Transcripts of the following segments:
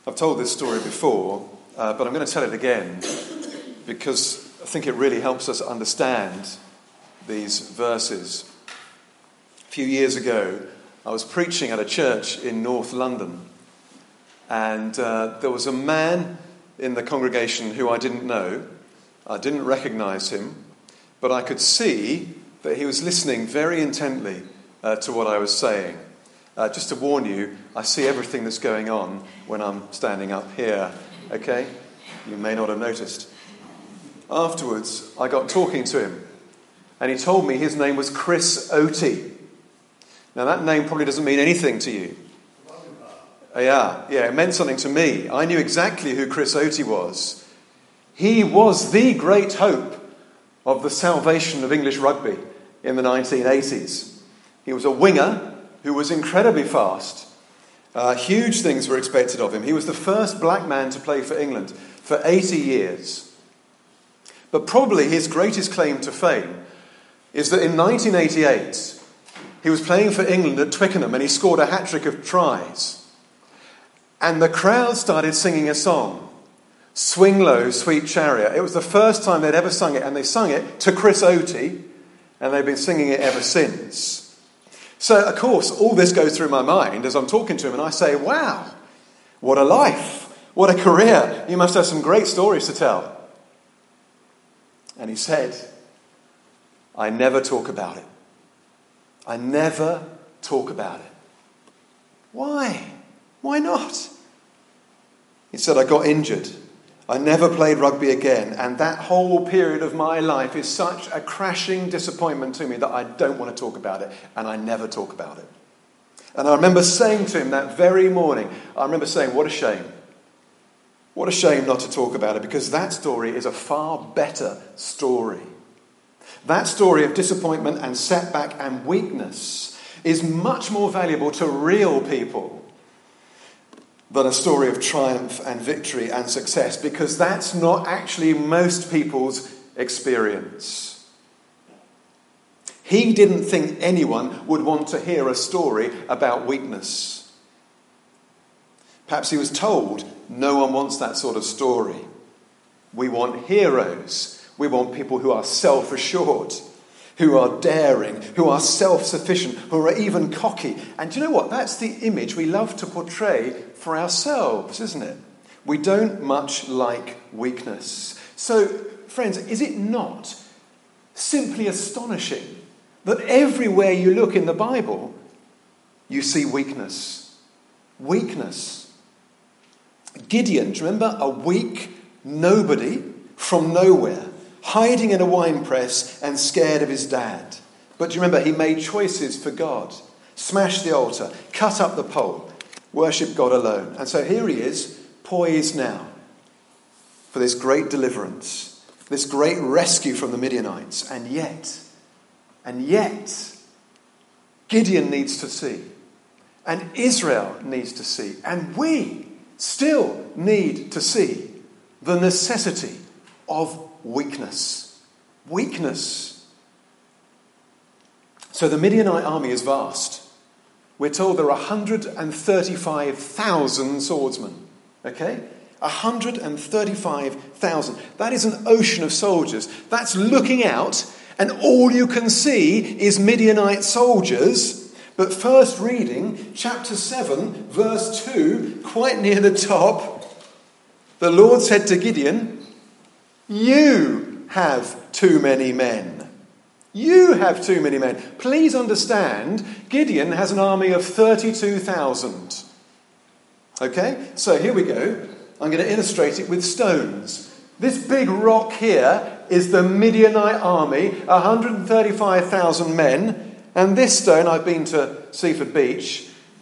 I've told this story before, but I'm going to tell it again because I think it really helps us understand these verses. A few years ago, I was preaching at a church in North London, and there was a man in the congregation who I didn't know. I didn't recognise him, but I could see that he was listening very intently to what I was saying. Just to warn you, I see everything that's going on when I'm standing up here, okay? You may not have noticed. Afterwards, I got talking to him, and he told me his name was Chris Oatey. Now, that name probably doesn't mean anything to you. Yeah, it meant something to me. I knew exactly who Chris Oatey was. He was the great hope of the salvation of English rugby in the 1980s. He was a winger who was incredibly fast. Huge things were expected of him. He was the first black man to play for England for 80 years. But probably his greatest claim to fame is that in 1988, he was playing for England at Twickenham and he scored a hat-trick of tries. And the crowd started singing a song, Swing Low, Sweet Chariot. It was the first time they'd ever sung it, and they sung it to Chris Oatey, and they've been singing it ever since. So, of course, all this goes through my mind as I'm talking to him, and I say, wow, what a life, what a career. You must have some great stories to tell. And he said, I never talk about it. I never talk about it. Why? Why not? He said, I got injured. I never played rugby again, and that whole period of my life is such a crashing disappointment to me that I don't want to talk about it, and I never talk about it. And I remember saying to him that very morning, what a shame. What a shame not to talk about it, because that story is a far better story. That story of disappointment and setback and weakness is much more valuable to real people than a story of triumph and victory and success, because that's not actually most people's experience. He didn't think anyone would want to hear a story about weakness. Perhaps he was told, no one wants that sort of story. We want heroes. We want people who are self-assured, who are daring, who are self-sufficient, who are even cocky. And do you know what? That's the image we love to portray for ourselves, isn't it? We don't much like weakness. So, friends, is it not simply astonishing that everywhere you look in the Bible, you see weakness? Weakness. Gideon, do you remember? A weak nobody from nowhere, hiding in a wine press and scared of his dad. But do you remember, he made choices for God. Smashed the altar, cut up the pole, worship God alone. And so here he is, poised now for this great deliverance, this great rescue from the Midianites. And yet, Gideon needs to see. And Israel needs to see. And we still need to see the necessity of weakness. Weakness. So the Midianite army is vast. We're told there are 135,000 swordsmen. Okay? 135,000. That is an ocean of soldiers. That's looking out, and all you can see is Midianite soldiers. But first reading, chapter 7, verse 2, quite near the top, the Lord said to Gideon, you have too many men. You have too many men. Please understand, Gideon has an army of 32,000. Okay, so here we go. I'm going to illustrate it with stones. This big rock here is the Midianite army, 135,000 men. And this stone, I've been to Seaford Beach.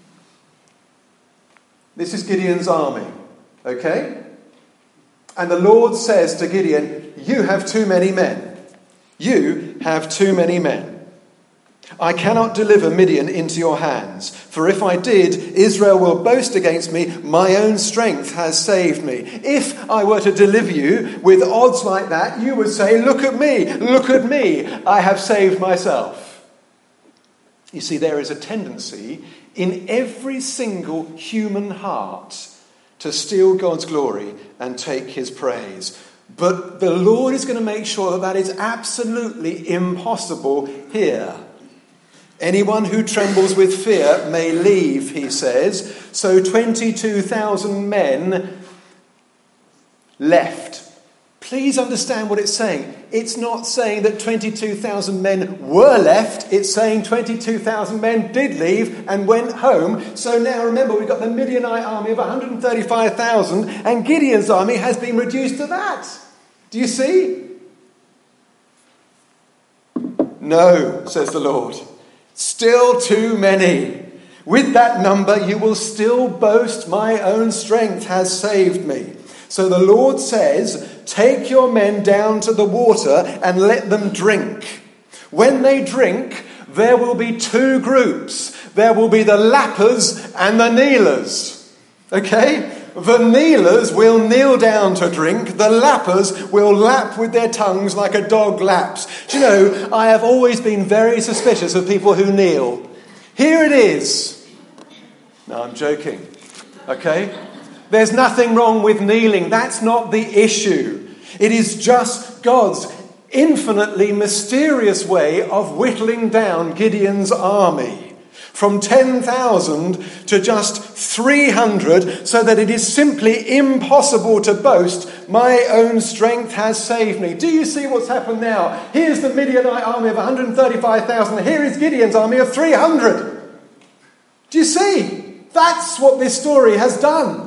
This is Gideon's army. Okay? And the Lord says to Gideon, you have too many men. You have too many men. I cannot deliver Midian into your hands, for if I did, Israel will boast against me, my own strength has saved me. If I were to deliver you with odds like that, you would say, look at me, I have saved myself. You see, there is a tendency in every single human heart to steal God's glory and take his praise. But the Lord is going to make sure that that is absolutely impossible here. Anyone who trembles with fear may leave, he says. So 22,000 men left. Please understand what it's saying. It's not saying that 22,000 men were left. It's saying 22,000 men did leave and went home. So now remember, we've got the Midianite army of 135,000 and Gideon's army has been reduced to that. Do you see? No, says the Lord. Still too many. With that number, you will still boast, my own strength has saved me. So the Lord says, take your men down to the water and let them drink. When they drink, there will be two groups. There will be the lappers and the kneelers. Okay? The kneelers will kneel down to drink. The lappers will lap with their tongues like a dog laps. Do you know, I have always been very suspicious of people who kneel. Here it is. No, I'm joking. Okay? There's nothing wrong with kneeling. That's not the issue. It is just God's infinitely mysterious way of whittling down Gideon's army from 10,000 to just 300, so that it is simply impossible to boast, my own strength has saved me. Do you see what's happened now? Here's the Midianite army of 135,000. Here is Gideon's army of 300. Do you see? That's what this story has done.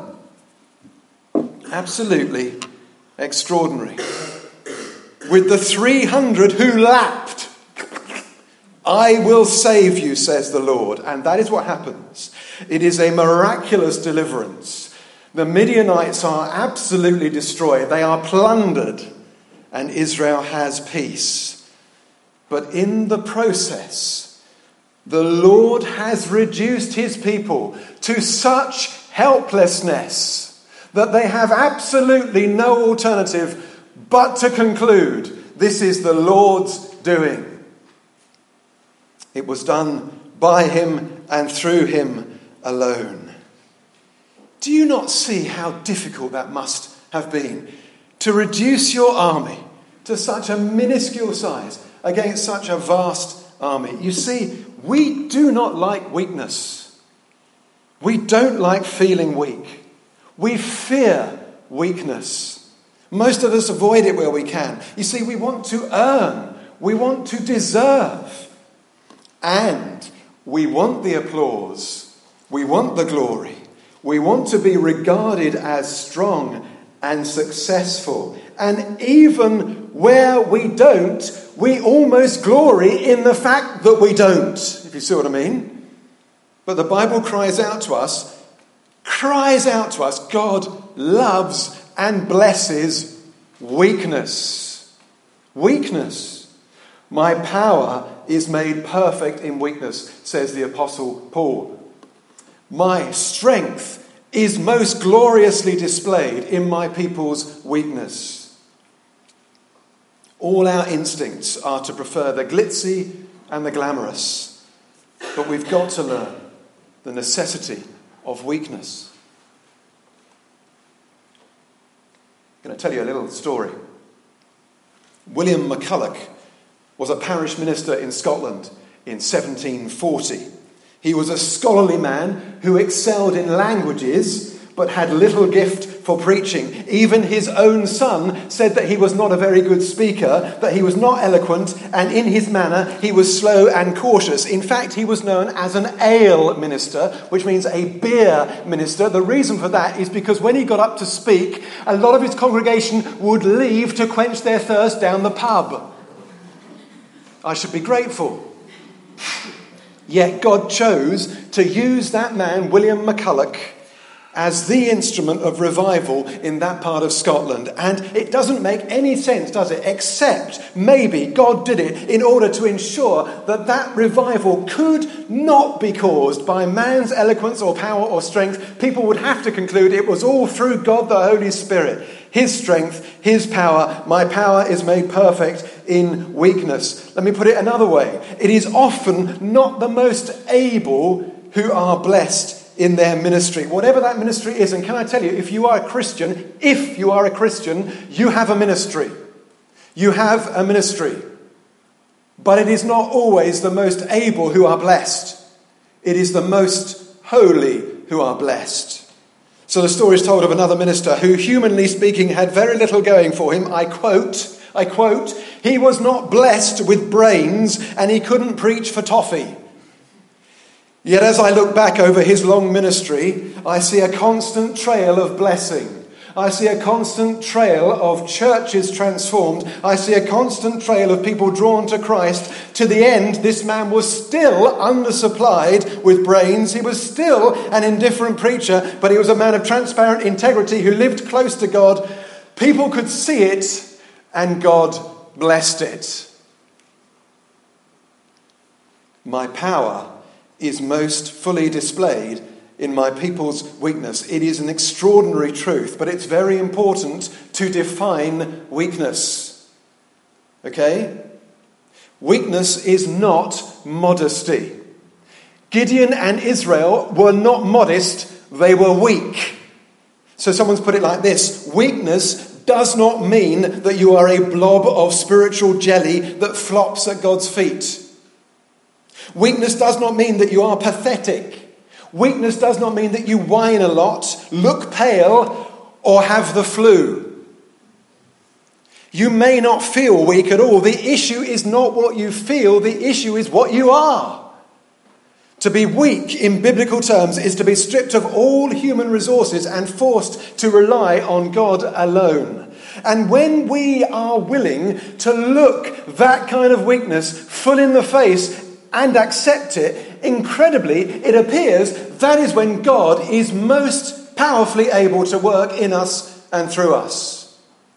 Absolutely extraordinary. With the 300 who lapped, I will save you, says the Lord. And that is what happens. It is a miraculous deliverance. The Midianites are absolutely destroyed. They are plundered. And Israel has peace. But in the process, the Lord has reduced his people to such helplessness that they have absolutely no alternative but to conclude this is the Lord's doing. It was done by him and through him alone. Do you not see how difficult that must have been? To reduce your army to such a minuscule size against such a vast army. You see, we do not like weakness. We don't like feeling weak. We fear weakness. Most of us avoid it where we can. You see, we want to earn. We want to deserve. And we want the applause. We want the glory. We want to be regarded as strong and successful. And even where we don't, we almost glory in the fact that we don't, if you see what I mean. But the Bible cries out to us, God loves and blesses weakness. Weakness. My power is made perfect in weakness, says the Apostle Paul. My strength is most gloriously displayed in my people's weakness. All our instincts are to prefer the glitzy and the glamorous, but we've got to learn the necessity of weakness. I'm going to tell you a little story. William McCulloch was a parish minister in Scotland in 1740. He was a scholarly man who excelled in languages but had little gift for preaching. Even his own son said that he was not a very good speaker, that he was not eloquent, and in his manner he was slow and cautious. In fact, he was known as an ale minister, which means a beer minister. The reason for that is because when he got up to speak, a lot of his congregation would leave to quench their thirst down the pub. I should be grateful. Yet God chose to use that man, William McCulloch, as the instrument of revival in that part of Scotland. And it doesn't make any sense, does it? Except maybe God did it in order to ensure that that revival could not be caused by man's eloquence or power or strength. People would have to conclude it was all through God the Holy Spirit. His strength, his power. My power is made perfect in weakness. Let me put it another way. It is often not the most able who are blessed in their ministry, whatever that ministry is. And can I tell you, if you are a Christian, you have a ministry. You have a ministry. But it is not always the most able who are blessed. It is the most holy who are blessed. So the story is told of another minister who, humanly speaking, had very little going for him. I quote, he was not blessed with brains and he couldn't preach for toffee. Yet as I look back over his long ministry, I see a constant trail of blessing. I see a constant trail of churches transformed. I see a constant trail of people drawn to Christ. To the end, this man was still undersupplied with brains. He was still an indifferent preacher, but he was a man of transparent integrity who lived close to God. People could see it, and God blessed it. My power is most fully displayed in my people's weakness. It is an extraordinary truth, but it's very important to define weakness. Okay? Weakness is not modesty. Gideon and Israel were not modest, they were weak. So someone's put it like this: weakness does not mean that you are a blob of spiritual jelly that flops at God's feet. Weakness does not mean that you are pathetic. Weakness does not mean that you whine a lot, look pale, or have the flu. You may not feel weak at all. The issue is not what you feel, the issue is what you are. To be weak in biblical terms is to be stripped of all human resources and forced to rely on God alone. And when we are willing to look that kind of weakness full in the face and accept it, incredibly, it appears that is when God is most powerfully able to work in us and through us.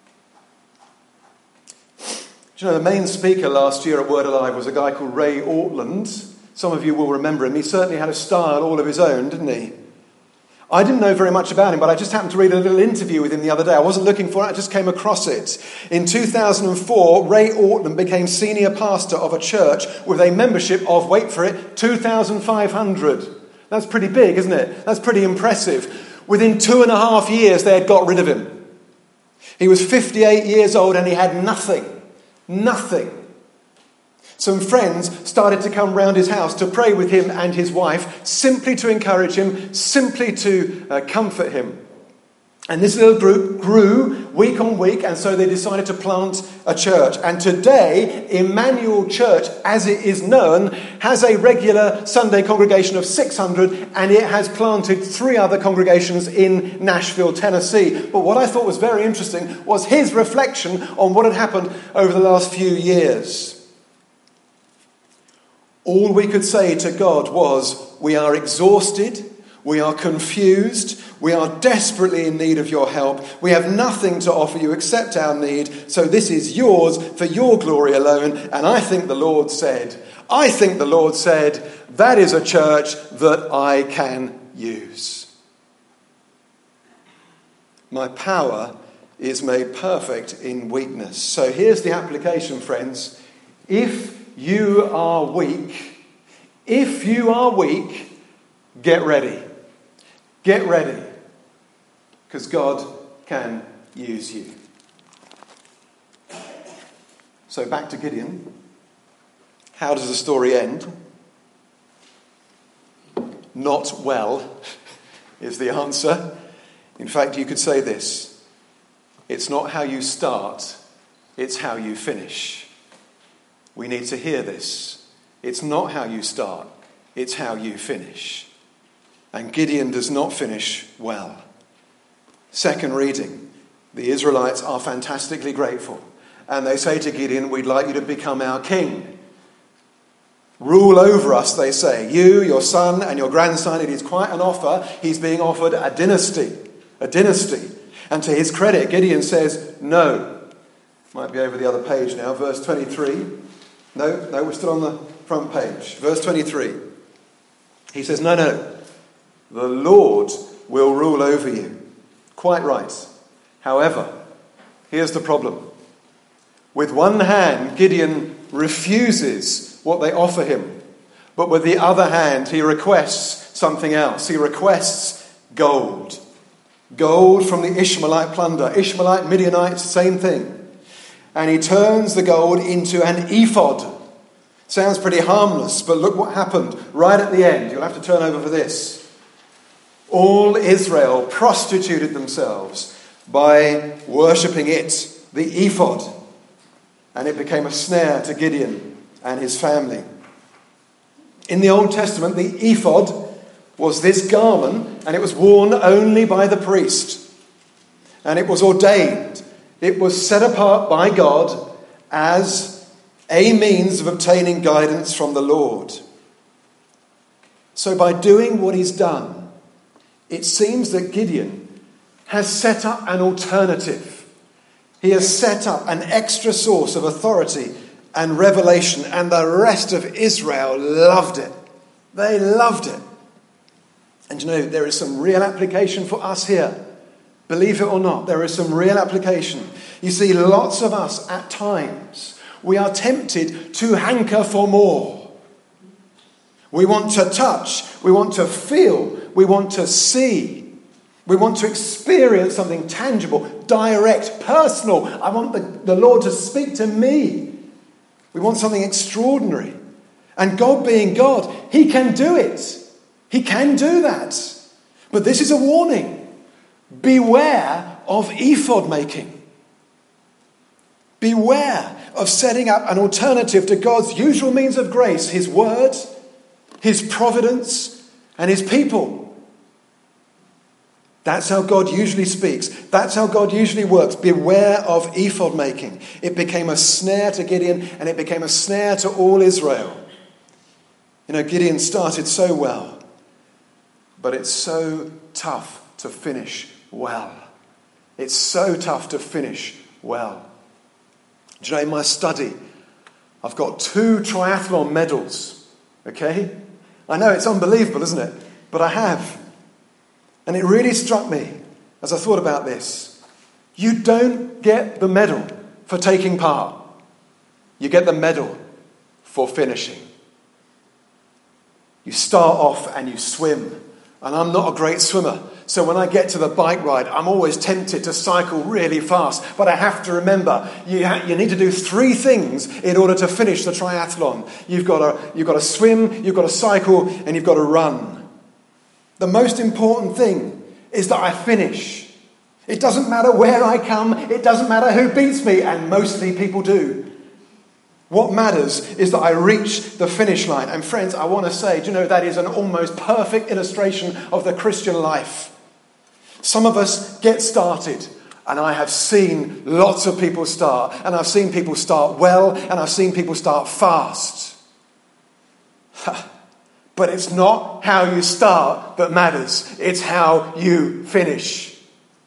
Do you know, the main speaker last year at Word Alive was a guy called Ray Ortland. Some of you will remember him. He certainly had a style all of his own, didn't he? I didn't know very much about him, but I just happened to read a little interview with him the other day. I wasn't looking for it, I just came across it. In 2004, Ray Ortland became senior pastor of a church with a membership of, wait for it, 2,500. That's pretty big, isn't it? That's pretty impressive. Within 2.5 years, they had got rid of him. He was 58 years old and he had nothing. Nothing. Some friends started to come round his house to pray with him and his wife, simply to encourage him, simply to comfort him. And this little group grew week on week, and so they decided to plant a church. And today, Emmanuel Church, as it is known, has a regular Sunday congregation of 600, and it has planted 3 other congregations in Nashville, Tennessee. But what I thought was very interesting was his reflection on what had happened over the last few years. All we could say to God was, we are exhausted, we are confused, we are desperately in need of your help. We have nothing to offer you except our need, so this is yours for your glory alone. And I think the Lord said, that is a church that I can use. My power is made perfect in weakness. So here's the application, friends. If you are weak, get ready. Get ready. Because God can use you. So back to Gideon. How does the story end? Not well is the answer. In fact, you could say this. It's not how you start, it's how you finish. We need to hear this. It's not how you start, it's how you finish. And Gideon does not finish well. Second reading, the Israelites are fantastically grateful. And they say to Gideon, we'd like you to become our king. Rule over us, they say. You, your son, and your grandson. It is quite an offer. He's being offered a dynasty. A dynasty. And to his credit, Gideon says, no. Might be over the other page now, verse 23. No, we're still on the front page. Verse 23. He says, no. The Lord will rule over you. Quite right. However, here's the problem. With one hand, Gideon refuses what they offer him. But with the other hand, he requests something else. He requests gold. Gold from the Ishmaelite plunder. Ishmaelite, Midianites, same thing. And he turns the gold into an ephod. Sounds pretty harmless, but look what happened right at the end. You'll have to turn over for this. All Israel prostituted themselves by worshipping it, the ephod. And it became a snare to Gideon and his family. In the Old Testament, the ephod was this garment, and it was worn only by the priest. And it was ordained. It was set apart by God as a means of obtaining guidance from the Lord. So by doing what he's done, it seems that Gideon has set up an alternative. He has set up an extra source of authority and revelation, and the rest of Israel loved it. They loved it. And you know, there is some real application for us here. Believe it or not, there is some real application. You see, lots of us at times, we are tempted to hanker for more. We want to touch, we want to feel, we want to see, we want to experience something tangible, direct, personal. I want the Lord to speak to me. We want something extraordinary. And God being God, he can do it. He can do that. But this is a warning. Beware of ephod making. Beware of setting up an alternative to God's usual means of grace, his word, his providence, and his people. That's how God usually speaks. That's how God usually works. Beware of ephod making. It became a snare to Gideon, and it became a snare to all Israel. You know, Gideon started so well, but it's so tough to finish well. It's so tough to finish well. Do you know, in my study, I've got 2 triathlon medals. Okay? I know it's unbelievable, isn't it? But I have. And it really struck me as I thought about this. You don't get the medal for taking part. You get the medal for finishing. You start off and you swim. And I'm not a great swimmer. So when I get to the bike ride, I'm always tempted to cycle really fast. But I have to remember, you need to do 3 things in order to finish the triathlon. You've got to swim, you've got to cycle, and you've got to run. The most important thing is that I finish. It doesn't matter where I come. It doesn't matter who beats me. And mostly people do. What matters is that I reach the finish line. And friends, I want to say, do you know, that is an almost perfect illustration of the Christian life. Some of us get started, and I have seen lots of people start, and I've seen people start well, and I've seen people start fast. But it's not how you start that matters. It's how you finish.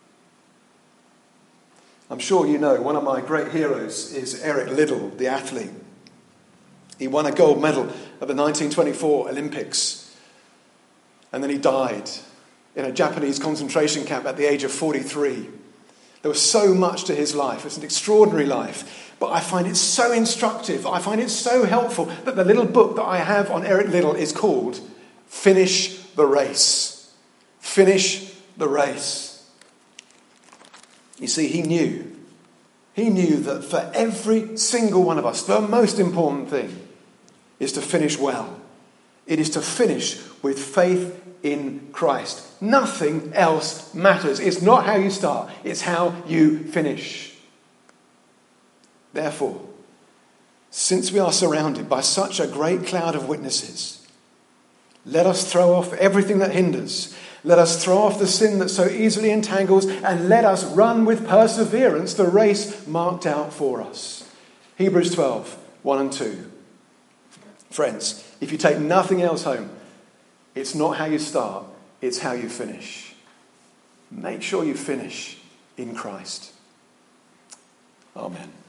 I'm sure you know one of my great heroes is Eric Liddell, the athlete. He won a gold medal at the 1924 Olympics. And then he died in a Japanese concentration camp at the age of 43. There was so much to his life. It's an extraordinary life. But I find it so instructive. I find it so helpful that the little book that I have on Eric Liddell is called Finish the Race. Finish the Race. You see, he knew that for every single one of us, the most important thing is to finish well. It is to finish with faith in Christ. Nothing else matters. It's not how you start, it's how you finish. Therefore, since we are surrounded by such a great cloud of witnesses, let us throw off everything that hinders. Let us throw off the sin that so easily entangles, and let us run with perseverance the race marked out for us. Hebrews 12, 1 and 2. Friends, if you take nothing else home, it's not how you start, it's how you finish. Make sure you finish in Christ. Amen.